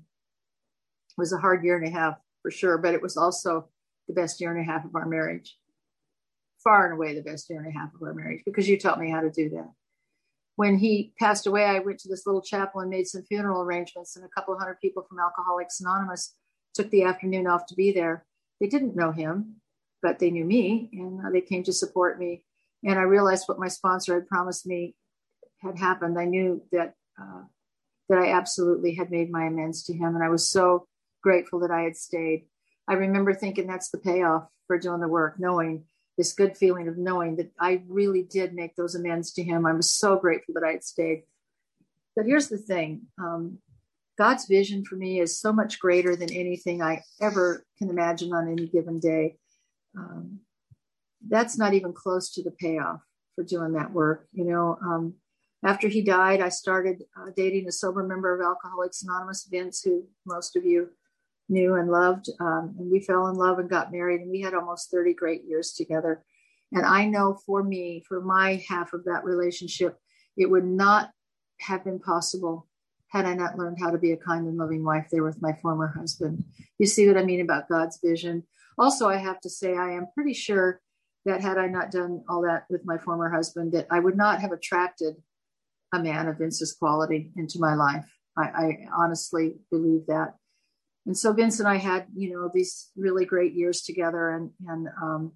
it was a hard year and a half for sure, but it was also the best year and a half of our marriage. Far and away the best year and a half of our marriage because you taught me how to do that. When he passed away, I went to this little chapel and made some funeral arrangements, and a couple of hundred people from Alcoholics Anonymous took the afternoon off to be there. They didn't know him, but they knew me, and uh, they came to support me. And I realized what my sponsor had promised me had happened. I knew that uh, that I absolutely had made my amends to him, and I was so grateful that I had stayed. I remember thinking that's the payoff for doing the work, knowing this good feeling of knowing that I really did make those amends to him. I was so grateful that I had stayed. But here's the thing. Um, God's vision for me is so much greater than anything I ever can imagine on any given day. Um, that's not even close to the payoff for doing that work. You know, um, after he died, I started uh, dating a sober member of Alcoholics Anonymous, Vince, who most of you knew and loved. Um, and we fell in love and got married, and we had almost thirty great years together. And I know for me, for my half of that relationship, it would not have been possible had I not learned how to be a kind and loving wife there with my former husband. You see what I mean about God's vision? Also, I have to say, I am pretty sure that had I not done all that with my former husband, that I would not have attracted a man of Vince's quality into my life. I, I honestly believe that. And so Vince and I had, you know, these really great years together. And, and um,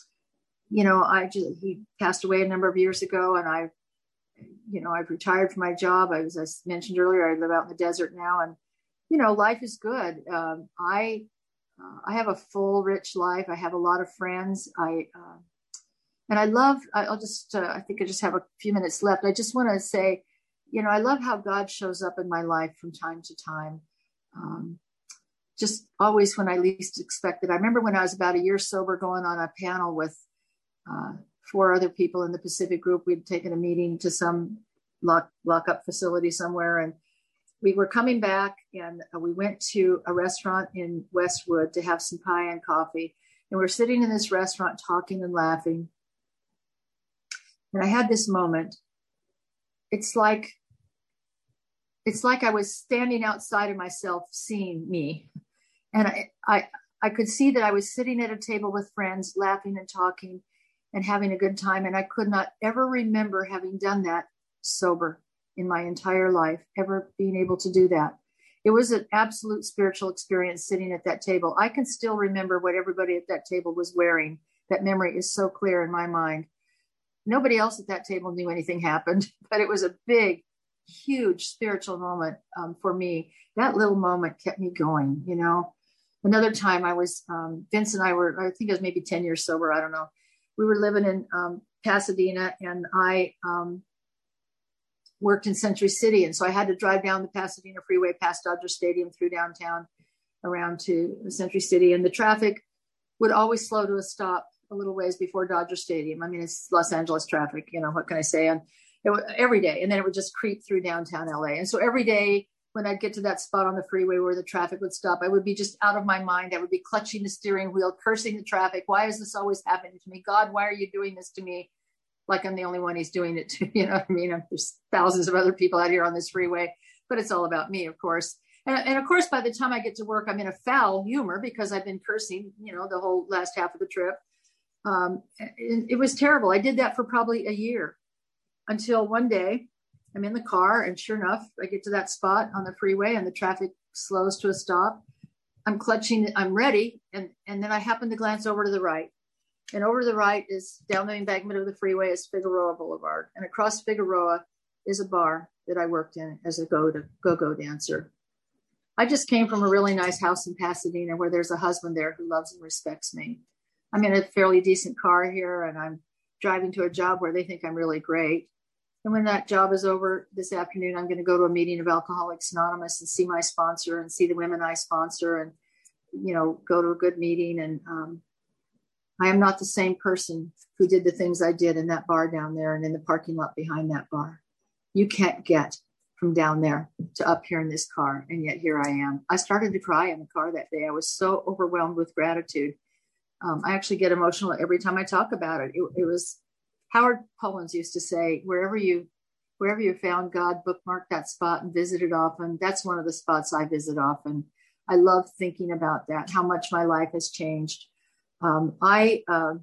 you know, I just, he passed away a number of years ago, and I you know, I've retired from my job. I, as I mentioned earlier, I live out in the desert now, and, you know, life is good. Um, I, uh, I have a full, rich life. I have a lot of friends. I, uh, and I love, I'll just, uh, I think I just have a few minutes left. I just want to say, you know, I love how God shows up in my life from time to time. Um, just always when I least expected. I remember when I was about a year sober, going on a panel with, uh, four other people in the Pacific group. We'd taken a meeting to some lock lockup facility somewhere, and we were coming back, and we went to a restaurant in Westwood to have some pie and coffee. And we're sitting in this restaurant talking and laughing. And I had this moment. It's like, it's like I was standing outside of myself, seeing me. And I, I, I could see that I was sitting at a table with friends, laughing and talking and having a good time. And I could not ever remember having done that sober in my entire life, ever being able to do that. It was an absolute spiritual experience sitting at that table. I can still remember what everybody at that table was wearing. That memory is so clear in my mind. Nobody else at that table knew anything happened, but it was a big, huge spiritual moment um, for me. That little moment kept me going, you know. Another time I was, um, Vince and I were, I think it was maybe ten years sober, I don't know. We were living in um, Pasadena, and I um, worked in Century City. And so I had to drive down the Pasadena freeway past Dodger Stadium through downtown around to Century City. And the traffic would always slow to a stop a little ways before Dodger Stadium. I mean, it's Los Angeles traffic, you know, what can I say? And it would, every day. And then it would just creep through downtown L A. And so every day when I'd get to that spot on the freeway where the traffic would stop, I would be just out of my mind. I would be clutching the steering wheel, cursing the traffic. Why is this always happening to me? God, why are you doing this to me? Like I'm the only one he's doing it to, you know what I mean? There's thousands of other people out here on this freeway, but it's all about me, of course. And, and of course, by the time I get to work, I'm in a foul humor because I've been cursing, you know, the whole last half of the trip. Um, it, it was terrible. I did that for probably a year until one day I'm in the car, and sure enough, I get to that spot on the freeway and the traffic slows to a stop. I'm clutching, I'm ready. And, and then I happen to glance over to the right. And over to the right is, down the embankment of the freeway, is Figueroa Boulevard. And across Figueroa is a bar that I worked in as a go to go-go dancer. I just came from a really nice house in Pasadena where there's a husband there who loves and respects me. I'm in a fairly decent car here, and I'm driving to a job where they think I'm really great. And when that job is over this afternoon, I'm going to go to a meeting of Alcoholics Anonymous and see my sponsor and see the women I sponsor, and, you know, go to a good meeting. And um, I am not the same person who did the things I did in that bar down there and in the parking lot behind that bar. You can't get from down there to up here in this car. And yet here I am. I started to cry in the car that day. I was so overwhelmed with gratitude. Um, I actually get emotional every time I talk about it. It, it was, Howard Pullins used to say, wherever you, wherever you found God, bookmark that spot and visit it often. That's one of the spots I visit often. I love thinking about that, how much my life has changed. Um, I, uh,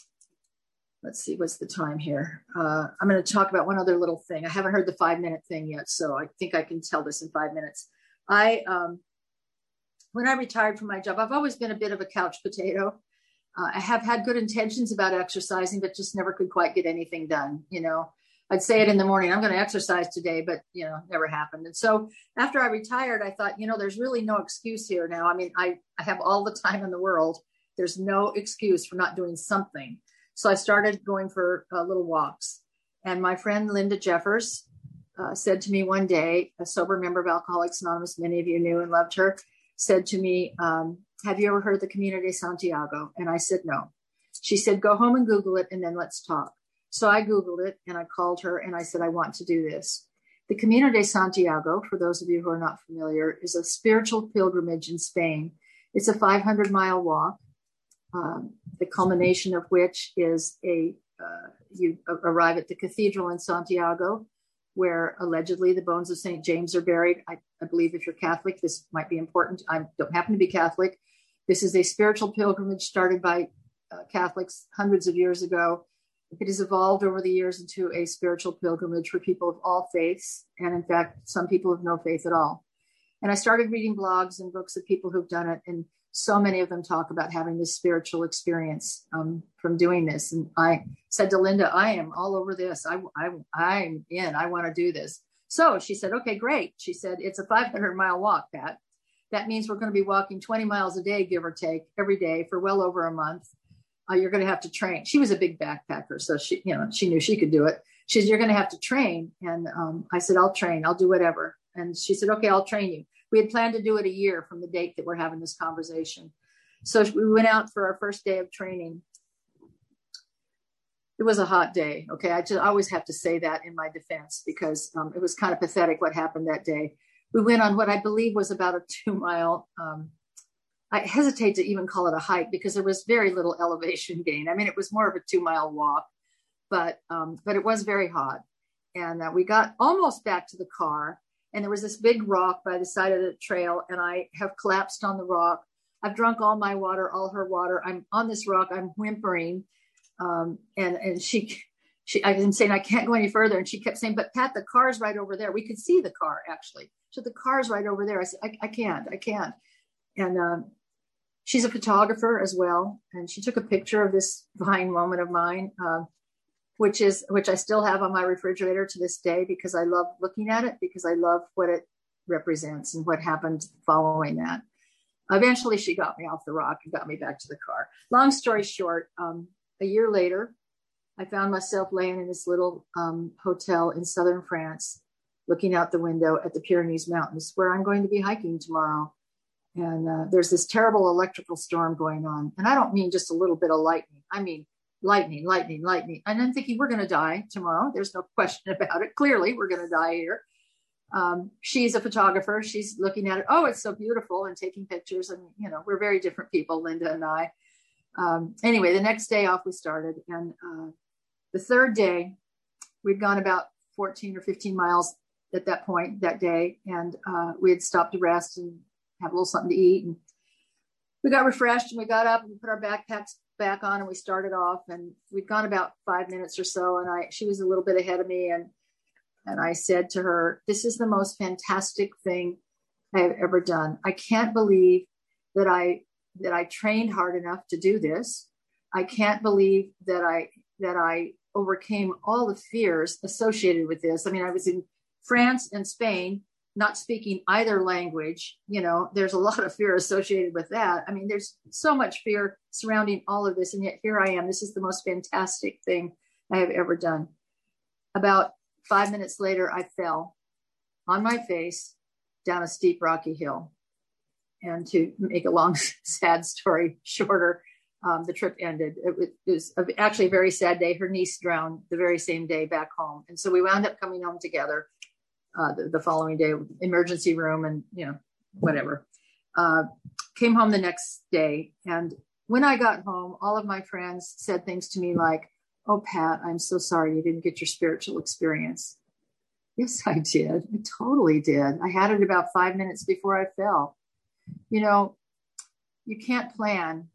let's see, what's the time here? Uh, I'm going to talk about one other little thing. I haven't heard the five minute thing yet, so I think I can tell this in five minutes. I, um, when I retired from my job, I've always been a bit of a couch potato. uh, I have had good intentions about exercising, but just never could quite get anything done. You know, I'd say it in the morning, I'm going to exercise today, but, you know, never happened. And so after I retired, I thought, you know, there's really no excuse here now. I mean, I, I have all the time in the world. There's no excuse for not doing something. So I started going for uh, little walks. And my friend Linda Jeffers uh, said to me one day, a sober member of Alcoholics Anonymous, many of you knew and loved her, said to me, um, have you ever heard of the Camino de Santiago? And I said, no. She said, go home and Google it, and then let's talk. So I Googled it, and I called her, and I said, I want to do this. The Camino de Santiago, for those of you who are not familiar, is a spiritual pilgrimage in Spain. It's a five hundred mile walk, um, the culmination of which is a, uh, you arrive at the cathedral in Santiago, where allegedly the bones of Saint James are buried. I, I believe if you're Catholic, this might be important. I don't happen to be Catholic. This is a spiritual pilgrimage started by uh, Catholics hundreds of years ago. It has evolved over the years into a spiritual pilgrimage for people of all faiths. And in fact, some people have no faith at all. And I started reading blogs and books of people who've done it. And so many of them talk about having this spiritual experience um, from doing this. And I said to Linda, I am all over this. I, I, I'm in. I want to do this. So she said, okay, great. She said, it's a five hundred mile walk, Pat. That means we're going to be walking twenty miles a day, give or take, every day for well over a month. Uh, you're going to have to train. She was a big backpacker, so she, you know, she knew she could do it. She said, you're going to have to train. And um, I said, I'll train. I'll do whatever. And she said, okay, I'll train you. We had planned to do it a year from the date that we're having this conversation. So we went out for our first day of training. It was a hot day. Okay. I just I always have to say that in my defense, because um, it was kind of pathetic what happened that day. We went on what I believe was about a two mile, um, I hesitate to even call it a hike because there was very little elevation gain. I mean, it was more of a two mile walk, but, um, but it was very hot. And uh, we got almost back to the car, and there was this big rock by the side of the trail, and I have collapsed on the rock. I've drunk all my water, all her water. I'm on this rock. I'm whimpering. Um, and, and she, she, I was saying, I can't go any further. And she kept saying, but Pat, the car's right over there. We could see the car actually. So the car's right over there. I said, I, I can't, I can't. And, um, she's a photographer as well. And she took a picture of this divine moment of mine, um, which is, which I still have on my refrigerator to this day, because I love looking at it, because I love what it represents and what happened following that. Eventually she got me off the rock and got me back to the car. Long story short, um, a year later, I found myself laying in this little um, hotel in southern France, looking out the window at the Pyrenees Mountains, where I'm going to be hiking tomorrow. And uh, there's this terrible electrical storm going on. And I don't mean just a little bit of lightning. I mean lightning, lightning, lightning. And I'm thinking, we're going to die tomorrow. There's no question about it. Clearly, we're going to die here. Um, she's a photographer. She's looking at it. Oh, it's so beautiful, and taking pictures. And, you know, we're very different people, Linda and I. Um, anyway, the next day off we started. And uh, the third day, we'd gone about fourteen or fifteen miles at that point that day. And uh, we had stopped to rest and have a little something to eat. And we got refreshed, and we got up and we put our backpacks back on, and we started off. And we'd gone about five minutes or so. And I, she was a little bit ahead of me. And, and I said to her, this is the most fantastic thing I have ever done. I can't believe that I, that I trained hard enough to do this. I can't believe that I, that I overcame all the fears associated with this. I mean, I was in France and Spain, not speaking either language. You know, there's a lot of fear associated with that. I mean, there's so much fear surrounding all of this. And yet here I am. This is the most fantastic thing I have ever done. About five minutes later, I fell on my face down a steep, rocky hill. And to make a long, sad story shorter, um, the trip ended. It, it was actually a very sad day. Her niece drowned the very same day back home. And so we wound up coming home together uh, the, the following day, emergency room and, you know, whatever. Uh, came home the next day. And when I got home, all of my friends said things to me like, oh, Pat, I'm so sorry you didn't get your spiritual experience. Yes, I did. I totally did. I had it about five minutes before I fell. You know, you can't plan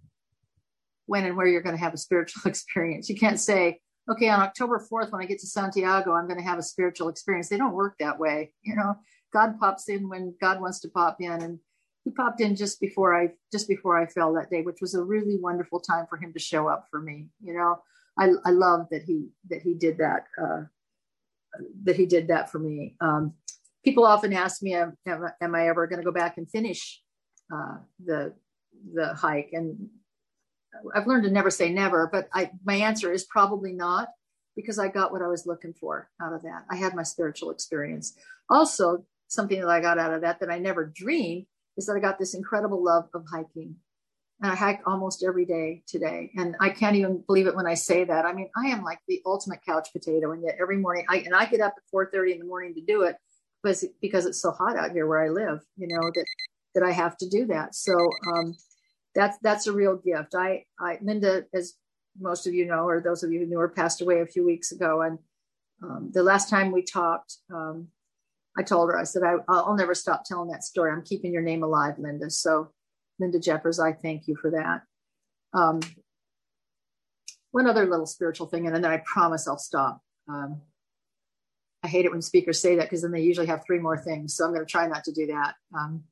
when and where you're going to have a spiritual experience. You can't say, okay, on October fourth, when I get to Santiago, I'm going to have a spiritual experience. They don't work that way. You know, God pops in when God wants to pop in. And, he popped in just before I just before I fell that day, which was a really wonderful time for him to show up for me. You know, I I love that he that he did that uh, that he did that for me. Um, people often ask me, am, am I ever going to go back and finish uh, the the hike? And I've learned to never say never, but I my answer is probably not, because I got what I was looking for out of that. I had my spiritual experience. Also, something that I got out of that that I never dreamed is that I got this incredible love of hiking. And I hike almost every day today. And I can't even believe it when I say that. I mean, I am like the ultimate couch potato. And yet every morning, I and I get up at four thirty in the morning to do it because, because it's so hot out here where I live, you know, that, that I have to do that. So um, that's, that's a real gift. I, I, Linda, as most of you know, or those of you who knew her, passed away a few weeks ago. And um, the last time we talked, um, I told her, I said, I, I'll never stop telling that story. I'm keeping your name alive, Linda. So Linda Jeffers, I thank you for that. Um, one other little spiritual thing, and then I promise I'll stop. Um, I hate it when speakers say that, because then they usually have three more things. So I'm going to try not to do that. Um,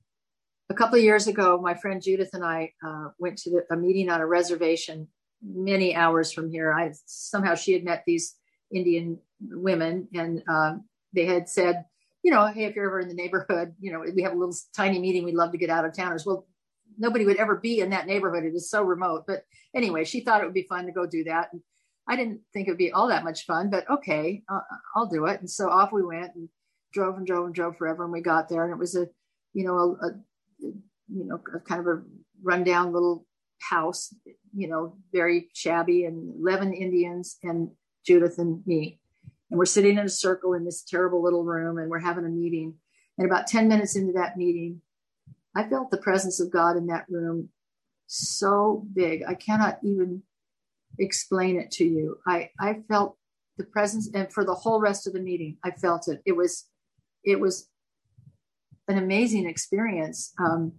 a couple of years ago, my friend Judith and I uh, went to the, a meeting on a reservation many hours from here. I somehow she had met these Indian women, and um, they had said, you know, hey, if you're ever in the neighborhood, you know, we have a little tiny meeting. We'd love to get out of towners. Well, nobody would ever be in that neighborhood. It is so remote. But anyway, she thought it would be fun to go do that. And I didn't think it would be all that much fun, but okay, uh, I'll do it. And so off we went and drove and drove and drove forever. And we got there, and it was a, you know, a, a you know, a kind of a rundown little house, you know, very shabby, and eleven Indians and Judith and me. And we're sitting in a circle in this terrible little room, and we're having a meeting. And about ten minutes into that meeting, I felt the presence of God in that room so big. I cannot even explain it to you. I, I felt the presence, and for the whole rest of the meeting, I felt it. It was, it was an amazing experience. Um,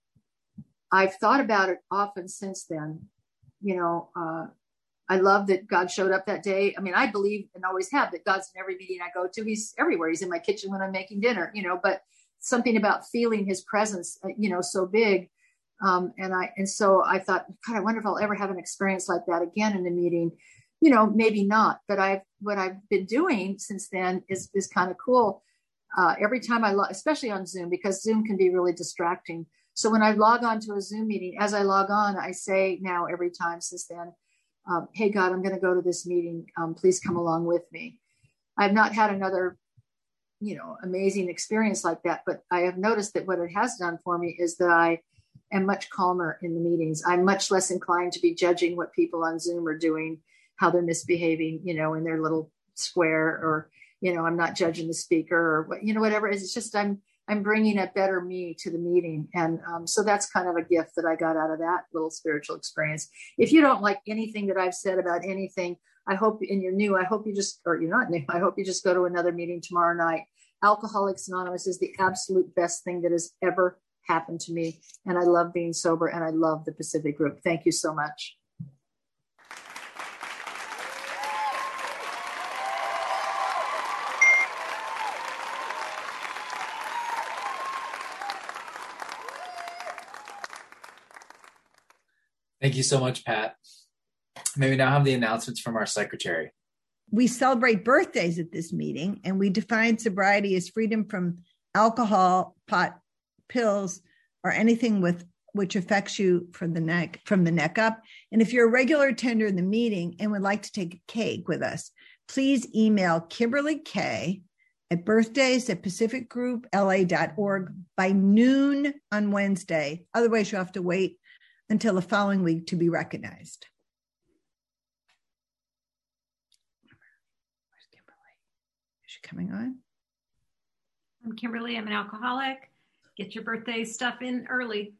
I've thought about it often since then. You know, uh, I love that God showed up that day. I mean, I believe and always have that God's in every meeting I go to. He's everywhere. He's in my kitchen when I'm making dinner, you know, but something about feeling his presence, you know, so big. Um, and I, and so I thought, God, I wonder if I'll ever have an experience like that again in a meeting. You know, maybe not, but I've, what I've been doing since then is, is kind of cool. Uh, every time I log, especially on Zoom, because Zoom can be really distracting. So when I log on to a Zoom meeting, as I log on, I say now every time since then, um, hey, God, I'm going to go to this meeting. Um, please come along with me. I've not had another, you know, amazing experience like that, but I have noticed that what it has done for me is that I am much calmer in the meetings. I'm much less inclined to be judging what people on Zoom are doing, how they're misbehaving, you know, in their little square, or, you know, I'm not judging the speaker or what, you know, whatever it is. It's just, I'm, I'm bringing a better me to the meeting. And um, so that's kind of a gift that I got out of that little spiritual experience. If you don't like anything that I've said about anything, I hope, and you're new, I hope you just, or you're not new, I hope you just go to another meeting tomorrow night. Alcoholics Anonymous is the absolute best thing that has ever happened to me. And I love being sober, and I love the Pacific Group. Thank you so much. Thank you so much, Pat. May we now have the announcements from our secretary. We celebrate birthdays at this meeting, and we define sobriety as freedom from alcohol, pot, pills, or anything with which affects you from the neck from the neck up. And if you're a regular attender in the meeting and would like to take a cake with us, please email Kimberly K at birthdays at pacific group l a dot org by noon on Wednesday. Otherwise, you'll have to wait until the following week to be recognized. Where's Kimberly? Is she coming on? I'm Kimberly. I'm an alcoholic. Get your birthday stuff in early.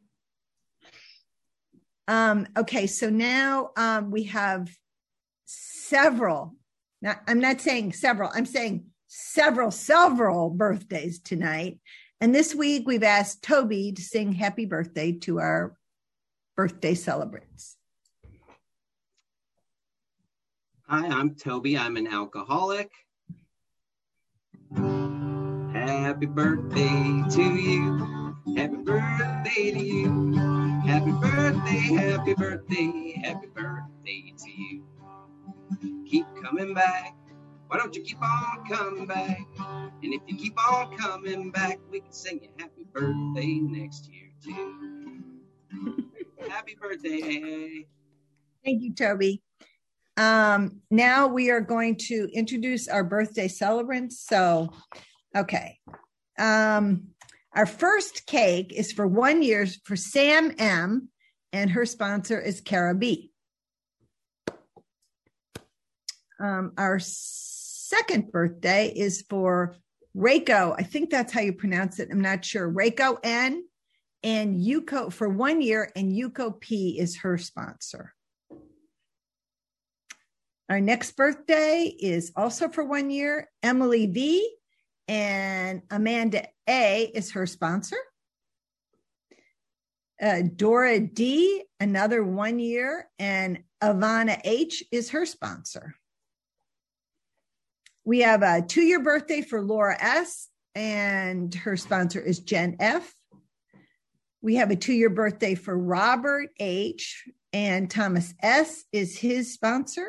Um, okay, so now um, we have several, not, I'm not saying several, I'm saying several, several birthdays tonight. And this week we've asked Toby to sing happy birthday to our birthday celebrants. Hi, I'm Toby. I'm an alcoholic. Happy birthday to you. Happy birthday to you. Happy birthday, happy birthday, happy birthday to you. Keep coming back. Why don't you keep on coming back? And if you keep on coming back, we can sing you happy birthday next year too. Happy birthday. Thank you, Toby. Um, now we are going to introduce our birthday celebrants. So, okay. Um, our first cake is for one year for Sam M, and her sponsor is Cara B. Um, our second birthday is for Reiko. I think that's how you pronounce it. I'm not sure. Reiko N and Yuko for one year, and Yuko P is her sponsor. Our next birthday is also for one year, Emily V, and Amanda A is her sponsor. Uh, Dora D, another one year, and Ivana H is her sponsor. We have a two-year birthday for Laura S, and her sponsor is Jen F. We have a two-year birthday for Robert H, and Thomas S is his sponsor.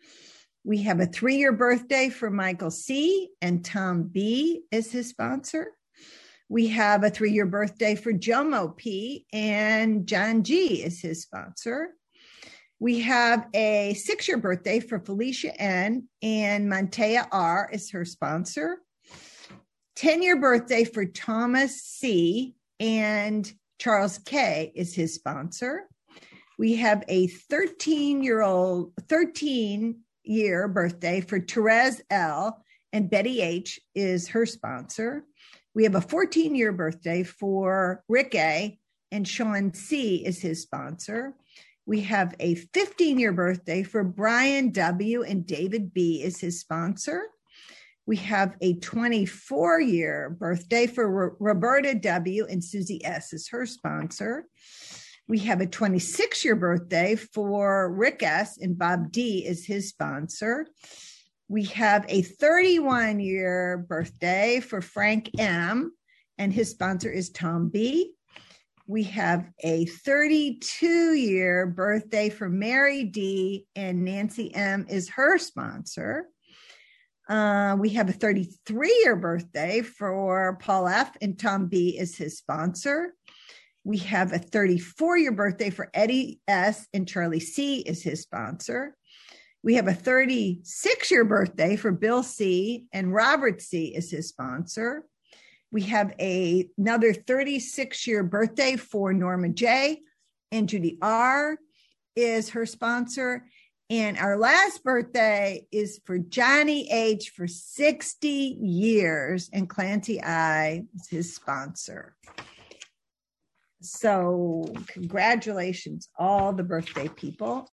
We have a three-year birthday for Michael C, and Tom B is his sponsor. We have a three-year birthday for Jomo P, and John G is his sponsor. We have a six-year birthday for Felicia N, and Montea R is her sponsor. ten-year birthday for Thomas C, and Charles K is his sponsor. We have a thirteen-year-old, thirteen-year birthday for Therese L, and Betty H is her sponsor. We have a fourteen-year birthday for Rick A, and Sean C is his sponsor. We have a fifteen-year birthday for Brian W, and David B is his sponsor. We have a twenty-four-year birthday for Roberta W, and Susie S is her sponsor. We have a twenty-six-year birthday for Rick S, and Bob D is his sponsor. We have a thirty-one-year birthday for Frank M, and his sponsor is Tom B. We have a thirty-two-year birthday for Mary D, and Nancy M is her sponsor. Uh, we have a thirty-three-year birthday for Paul F, and Tom B is his sponsor. We have a thirty-four-year birthday for Eddie S, and Charlie C is his sponsor. We have a thirty-six-year birthday for Bill C, and Robert C is his sponsor. We have a, another thirty-six-year birthday for Norma J, and Judy R is her sponsor. And our last birthday is for Johnny H for sixty years, and Clancy I is his sponsor. So congratulations, all the birthday people.